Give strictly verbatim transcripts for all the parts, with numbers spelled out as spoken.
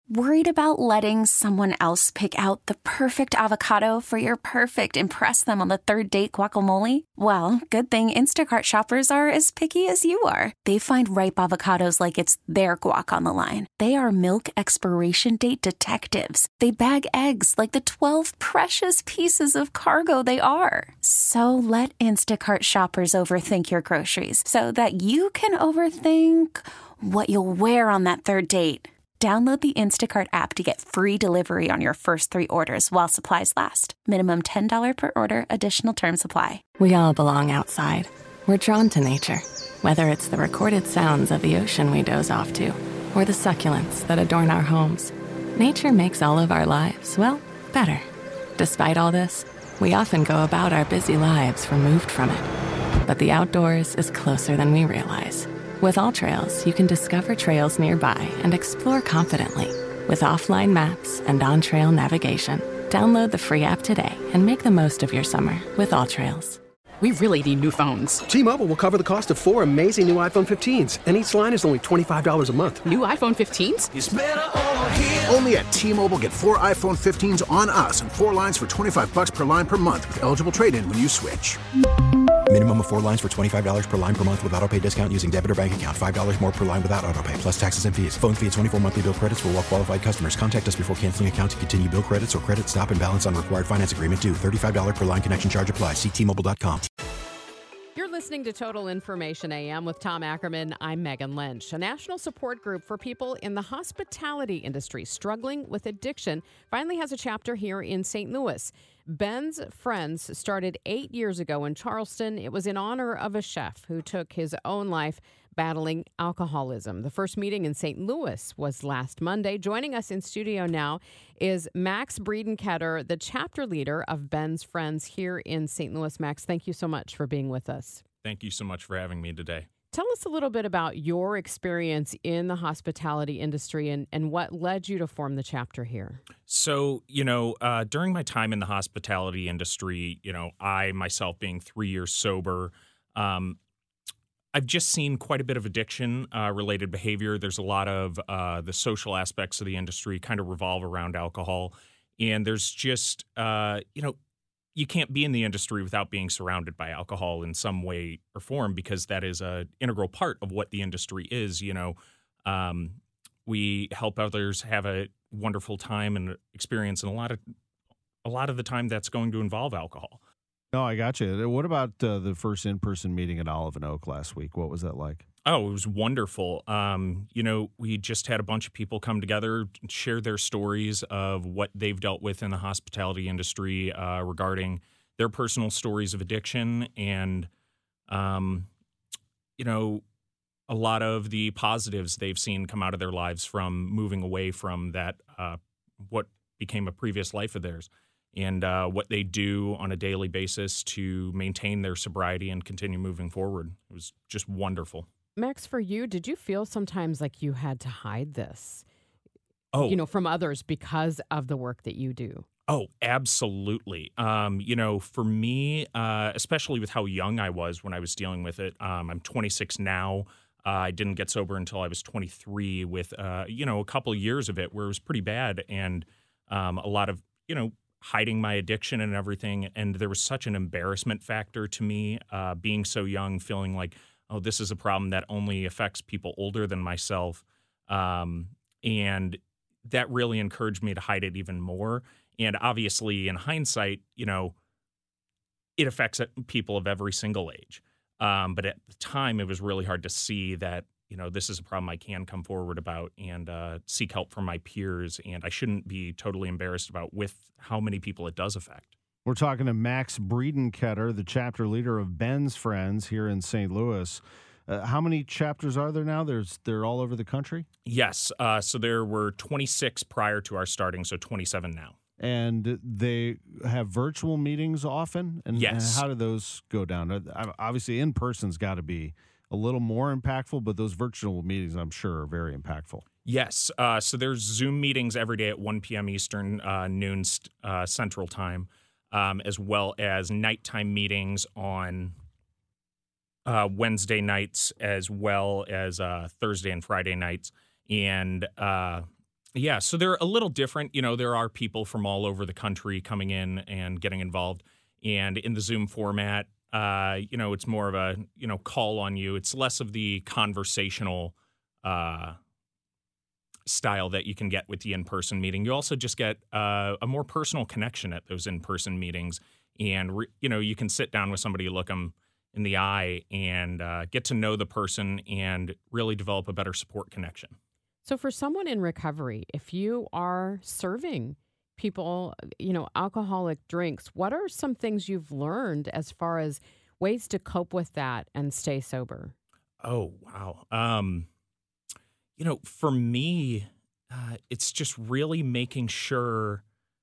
Worried about letting someone else pick out the perfect avocado for your perfect impress them on the third date guacamole? Well, good thing Instacart shoppers are as picky as you are. They find ripe avocados like it's their guac on the line. They are milk expiration date detectives. They bag eggs like the twelve precious pieces of cargo they are. So let Instacart shoppers overthink your groceries so that you can overthink what you'll wear on that third date. Download the Instacart app to get free delivery on your first three orders while supplies last. Minimum ten dollars per order. Additional terms apply. We all belong outside. We're drawn to nature. Whether it's the recorded sounds of the ocean we doze off to, or the succulents that adorn our homes, nature makes all of our lives, well, better. Despite all this, we often go about our busy lives removed from it. But the outdoors is closer than we realize. With AllTrails, you can discover trails nearby and explore confidently. With offline maps and on-trail navigation, download the free app today and make the most of your summer with AllTrails. We really need new phones. T-Mobile will cover the cost of four amazing new iPhone fifteens, and each line is only twenty-five dollars a month. New iPhone fifteens? It's better over here. Only at T-Mobile, get four iPhone fifteens on us and four lines for twenty-five dollars per line per month with eligible trade-in when you switch. Minimum of four lines for twenty-five dollars per line per month with autopay discount using debit or bank account. five dollars more per line without autopay, plus taxes and fees. Phone fee at twenty-four monthly bill credits for well-qualified customers. Contact us before canceling account to continue bill credits or credit stop and balance on required finance agreement due. thirty-five dollars per line connection charge applies. See T Mobile dot com. You're listening to Total Information A M with Tom Ackerman. I'm Megan Lynch. A national support group for people in the hospitality industry struggling with addiction finally has a chapter here in Saint Louis. Ben's Friends started eight years ago in Charleston. It was in honor of a chef who took his own life battling alcoholism. The first meeting in Saint Louis was last Monday. Joining us in studio now is Max Breedenketter, the chapter leader of Ben's Friends here in Saint Louis. Max, thank you so much for being with us. Thank you so much for having me today. Tell us a little bit about your experience in the hospitality industry and, and what led you to form the chapter here. So, you know, uh, during my time in the hospitality industry, you know, I myself being three years sober, um, I've just seen quite a bit of addiction-related uh, behavior. There's a lot of uh, the social aspects of the industry kind of revolve around alcohol. And there's just, uh, you know, you can't be in the industry without being surrounded by alcohol in some way or form because that is an integral part of what the industry is. You know, um, we help others have a wonderful time and experience, and a lot of a lot of the time that's going to involve alcohol. No, I got you. What about uh, the first in-person meeting at Olive and Oak last week? What was that like? Oh, it was wonderful. Um, you know, we just had a bunch of people come together, share their stories of what they've dealt with in the hospitality industry uh, regarding their personal stories of addiction and, um, you know, a lot of the positives they've seen come out of their lives from moving away from that, uh, what became a previous life of theirs. And uh, what they do on a daily basis to maintain their sobriety and continue moving forward. It was just wonderful. Max, for you, did you feel sometimes like you had to hide this, oh. you know, from others because of the work that you do? Oh, absolutely. Um, you know, for me, uh, especially with how young I was when I was dealing with it, um, I'm twenty-six now. Uh, I didn't get sober until I was twenty-three with, uh, you know, a couple of years of it where it was pretty bad and um, a lot of, you know, hiding my addiction and everything. And there was such an embarrassment factor to me, uh, being so young, feeling like, oh, this is a problem that only affects people older than myself. Um, and that really encouraged me to hide it even more. And obviously, in hindsight, you know, it affects people of every single age. Um, but at the time, it was really hard to see that, you know, this is a problem I can come forward about and uh, seek help from my peers. And I shouldn't be totally embarrassed about with how many people it does affect. We're talking to Max Breedenketter, the chapter leader of Ben's Friends here in Saint Louis. Uh, how many chapters are there now? There's They're all over the country? Yes. Uh, so there were twenty-six prior to our starting, so twenty-seven now. And they have virtual meetings often? And, yes. and how do those go down? Obviously, in-person's got to be a little more impactful, but those virtual meetings, I'm sure, are very impactful. Yes. Uh, so there's Zoom meetings every day at one p.m. Eastern, uh, noon uh, Central Time, um, as well as nighttime meetings on uh, Wednesday nights, as well as uh, Thursday and Friday nights. And uh, Yeah, so they're a little different. You know, there are people from all over the country coming in and getting involved. And in the Zoom format, uh, you know, it's more of a, you know, call on you. It's less of the conversational uh, style that you can get with the in-person meeting. You also just get uh, a more personal connection at those in-person meetings. And, re- you know, you can sit down with somebody, look them in the eye, and uh, get to know the person and really develop a better support connection. So for someone in recovery, if you are serving people, you know, alcoholic drinks, what are some things you've learned as far as ways to cope with that and stay sober? Oh, wow. Um, you know, for me, uh, it's just really making sure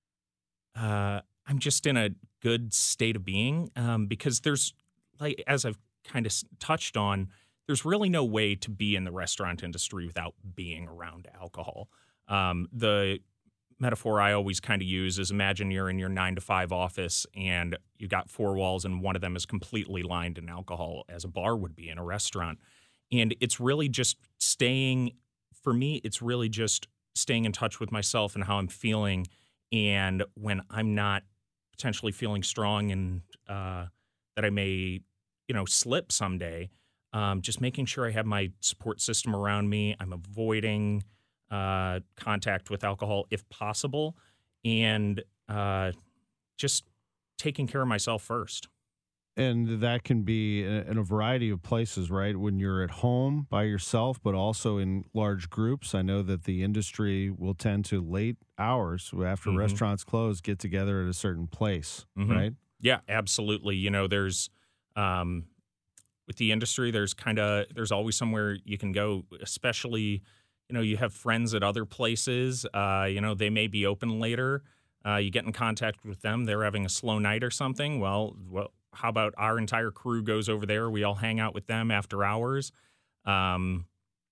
uh, I'm just in a good state of being um, because there's, like, as I've kind of touched on, there's really no way to be in the restaurant industry without being around alcohol. Um, the metaphor I always kind of use is imagine you're in your nine to five office and you got four walls and one of them is completely lined in alcohol, as a bar would be in a restaurant. And it's really just staying, for me, it's really just staying in touch with myself and how I'm feeling. And when I'm not potentially feeling strong and uh, that I may, you know, slip someday, Um, just making sure I have my support system around me. I'm avoiding uh, contact with alcohol if possible, and uh, just taking care of myself first. And that can be in a variety of places, right? When you're at home by yourself, but also in large groups. I know that the industry will tend to late hours after Mm-hmm. restaurants close, get together at a certain place, Mm-hmm. right? Yeah, absolutely. You know, there's um, with the industry, there's kind of there's always somewhere you can go, especially, you know, you have friends at other places. Uh, you know, they may be open later. Uh, you get in contact with them. They're having a slow night or something. Well, well, how about our entire crew goes over there? We all hang out with them after hours. Um,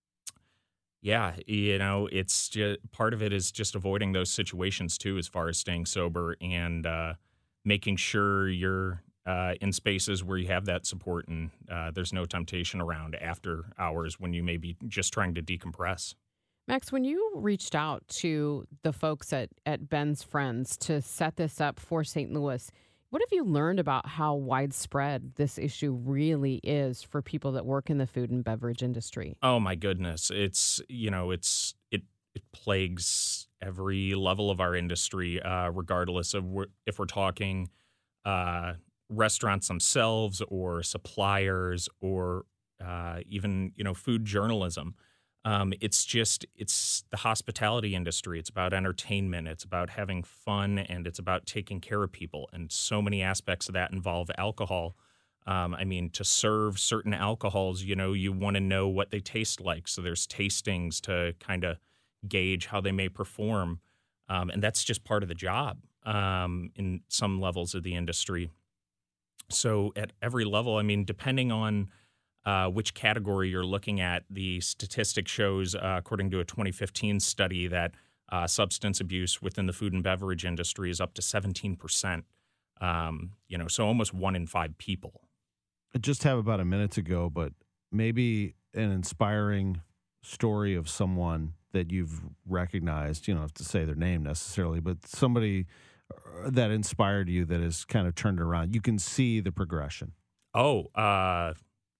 yeah, you know, it's just part of it is just avoiding those situations too, as far as staying sober and uh, making sure you're uh, in spaces where you have that support and uh, there's no temptation around after hours when you may be just trying to decompress. Max, when you reached out to the folks at, at Ben's Friends to set this up for Saint Louis, what have you learned about how widespread this issue really is for people that work in the food and beverage industry? Oh my goodness. It's, you know, it's, it, it plagues every level of our industry, uh, regardless of wh- if we're talking uh, restaurants themselves or suppliers or uh, even, you know, food journalism. Um, it's just, it's the hospitality industry. It's about entertainment. It's about having fun, and it's about taking care of people. And so many aspects of that involve alcohol. Um, I mean, to serve certain alcohols, you know, you want to know what they taste like. So there's tastings to kind of gauge how they may perform. Um, and that's just part of the job um, in some levels of the industry. So at every level, I mean, depending on Uh, which category you're looking at, the statistic shows, uh, according to a twenty fifteen study, that uh, substance abuse within the food and beverage industry is up to seventeen percent. Um, you know, so almost one in five people. I just have about a minute to go, but maybe an inspiring story of someone that you've recognized. You don't have to say their name necessarily, but somebody that inspired you that has kind of turned around. You can see the progression. Oh, uh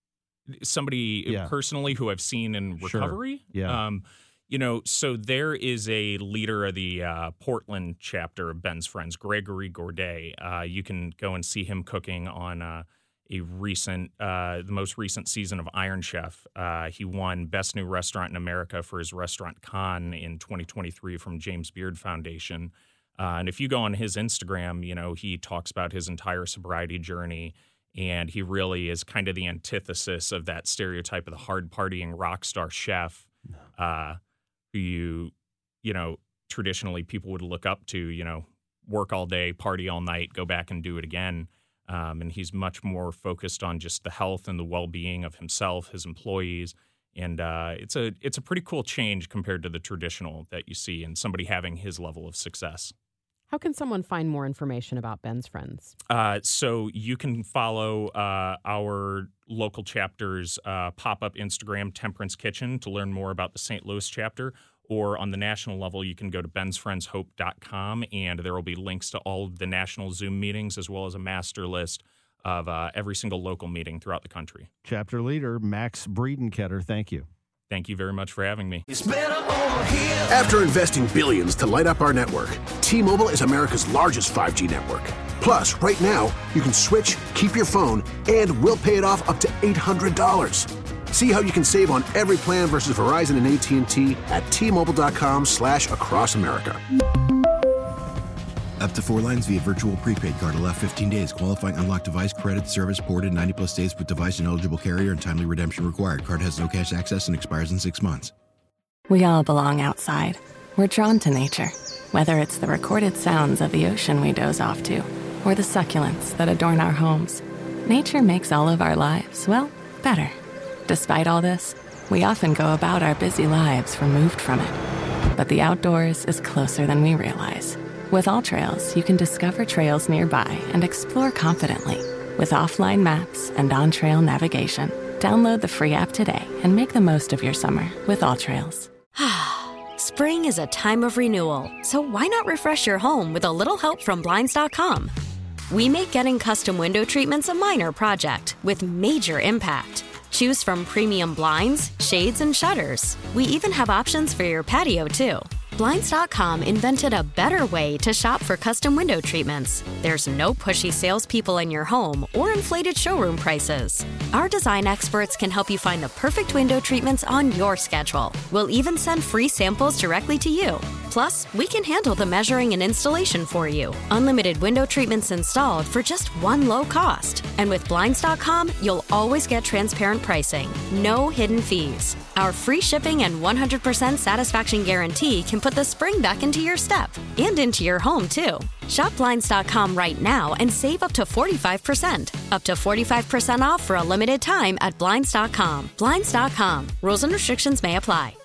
somebody Yeah. personally who I've seen in Sure. recovery. Yeah. Um, you know, so there is a leader of the uh, Portland chapter of Ben's Friends, Gregory Gourdet. Uh, you can go and see him cooking on uh, a recent, uh, the most recent season of Iron Chef. Uh, he won Best New Restaurant in America for his restaurant Con in twenty twenty-three from James Beard Foundation. Uh, and if you go on his Instagram, you know, he talks about his entire sobriety journey. And he really is kind of the antithesis of that stereotype of the hard partying rock star chef uh, who you, you know, traditionally people would look up to, you know, work all day, party all night, go back and do it again. Um, and he's much more focused on just the health and the well-being of himself, his employees. And uh, it's a it's a pretty cool change compared to the traditional that you see in somebody having his level of success. How can someone find more information about Ben's Friends? Uh, so you can follow uh, our local chapter's uh, pop-up Instagram, Temperance Kitchen, to learn more about the Saint Louis chapter. or on the national level, you can go to bens friends hope dot com, and there will be links to all of the national Zoom meetings as well as a master list of uh, every single local meeting throughout the country. Chapter leader Max Breedenketter, thank you. Thank you very much for having me. After investing billions to light up our network, T-Mobile is America's largest five G network. Plus, right now, you can switch, keep your phone, and we'll pay it off up to eight hundred dollars. See how you can save on every plan versus Verizon and A T and T at T-Mobile.com slash across America. Up to four lines via virtual prepaid card. Allow fifteen days. Qualifying unlocked device credit service ported ninety plus days with device and eligible carrier and timely redemption required. Card has no cash access and expires in six months. We all belong outside. We're drawn to nature, whether it's the recorded sounds of the ocean we doze off to, or the succulents that adorn our homes. Nature makes all of our lives, well, better. Despite all this, we often go about our busy lives removed from it. But the outdoors is closer than we realize. With AllTrails, you can discover trails nearby and explore confidently. With offline maps and on-trail navigation, download the free app today and make the most of your summer with AllTrails. Spring is a time of renewal, so why not refresh your home with a little help from Blinds dot com? We make getting custom window treatments a minor project with major impact. Choose from premium blinds, shades, and shutters. We even have options for your patio, too. Blinds dot com invented a better way to shop for custom window treatments. There's no pushy salespeople in your home or inflated showroom prices. Our design experts can help you find the perfect window treatments on your schedule. We'll even send free samples directly to you. Plus, we can handle the measuring and installation for you. Unlimited window treatments installed for just one low cost. And with Blinds dot com, you'll always get transparent pricing. No hidden fees. Our free shipping and one hundred percent satisfaction guarantee can put the spring back into your step and into your home, too. Shop Blinds dot com right now and save up to forty-five percent. Up to forty-five percent off for a limited time at Blinds dot com. Blinds dot com. Rules and restrictions may apply.